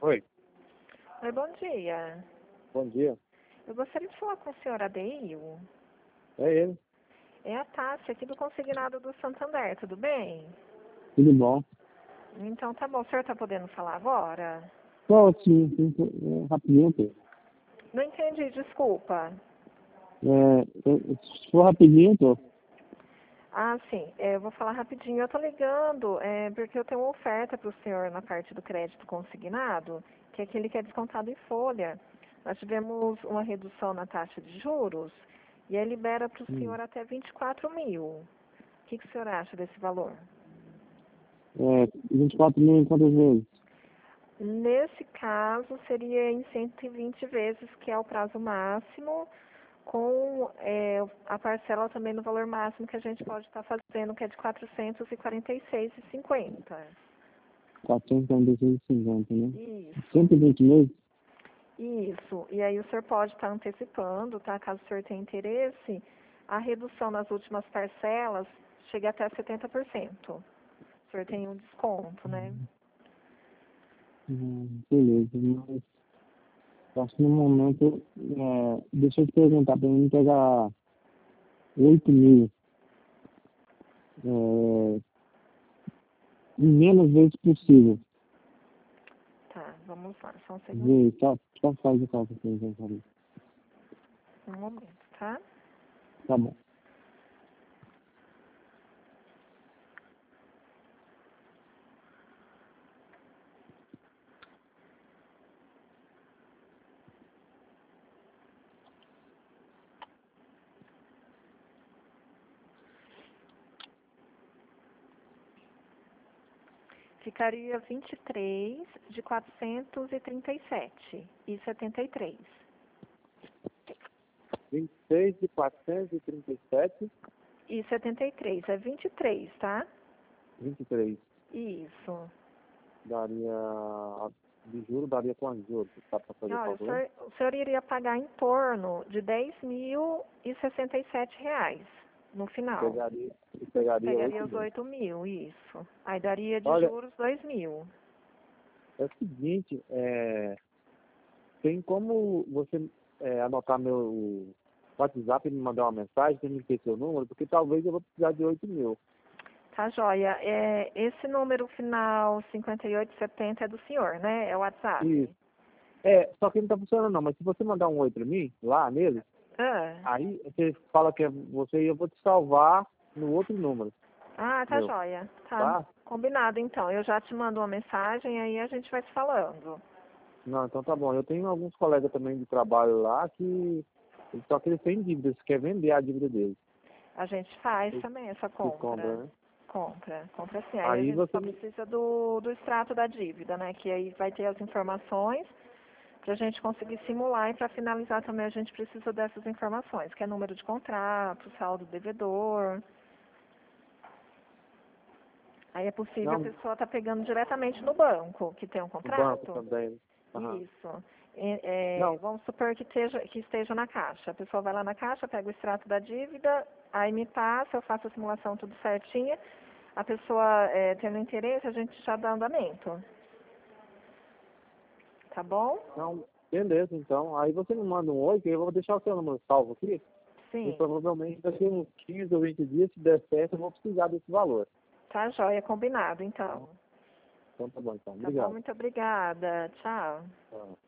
Oi, Oi, bom dia. bom dia. Eu gostaria de falar com o senhor Adeil. É ele. É a Tássia aqui do Consignado do Santander, tudo bem? Tudo bom? Então tá bom, o senhor tá podendo falar agora? Sim, rapidinho, pô. Não entendi, desculpa. Se for rapidinho, pô. Ah, sim, eu vou falar rapidinho. Eu tô ligando porque eu tenho uma oferta para o senhor na parte do crédito consignado, que é aquele que é descontado em folha. Nós tivemos uma redução na taxa de juros e aí libera para o senhor até 24 mil. O que o senhor acha desse valor? 24 mil em quantas vezes? Nesse caso, seria em 120 vezes, que é o prazo máximo, com a parcela também no valor máximo que a gente pode estar fazendo, que é de R$ 446,50. 446,50, né? Isso, 120 meses? isso. E aí o senhor pode estar antecipando, tá? Caso o senhor tenha interesse, a redução nas últimas parcelas chega até 70%. O senhor tem um desconto, né? Beleza, mas acho que no momento, deixa eu te perguntar, para mim pegar 8 mil em menos vezes possível. Tá, vamos lá, só um segundo. Vê, só faz o cálculo pra mim, sabe? Um momento, tá? Tá bom. Ficaria 23 de 437,73. 26 de 437, E 73, é 23, tá? 23. Isso. Daria, de juros, daria quantos juros? Dá para fazer o Olha, cálculo? o senhor iria pagar em torno de R$ 10.067 no final. Pegaria Pegaria 8 os mil. 8 mil, isso. Aí daria de Olha, juros 2 mil. é o seguinte, tem como você anotar meu WhatsApp e me mandar uma mensagem, tem que ter seu número, porque talvez eu vou precisar de 8 mil. Tá, joia. Esse número final 5870 é do senhor, né? É o WhatsApp. Isso. Só que não tá funcionando não, mas se você mandar um oi pra mim, lá nele, Ah. aí você fala que é você e eu vou te salvar no outro número, Ah, tá meu, joia. Tá tá? combinado, então. Eu já te mando uma mensagem, aí a gente vai se falando. Não, então tá bom. Eu tenho alguns colegas também de trabalho lá que só que eles têm dívidas, quer vender a dívida deles. A gente faz também essa Vocês compram, compra. né? Compra sim. Aí a Aí gente você só precisa do extrato da dívida, né? Que aí vai ter as informações para a gente conseguir simular e para finalizar também a gente precisa dessas informações, que é número de contrato, saldo devedor. Aí é possível a não, pessoa estar pegando diretamente no banco, que tem um o banco contrato. também. Né? Aham. Isso. Não, Vamos supor que esteja na caixa. A pessoa vai lá na caixa, pega o extrato da dívida, aí me passa, eu faço a simulação tudo certinha. A pessoa tendo interesse, a gente já dá andamento. Tá bom? não, beleza, então. Aí você me manda um oi, que eu vou deixar o seu número salvo aqui. E Sim. provavelmente daqui a uns 15 ou 20 dias, se der certo, eu vou precisar desse valor. Tá joia, combinado, então. Então tá bom, então. Tá bom? Obrigado. Muito obrigada. Tchau. Tá.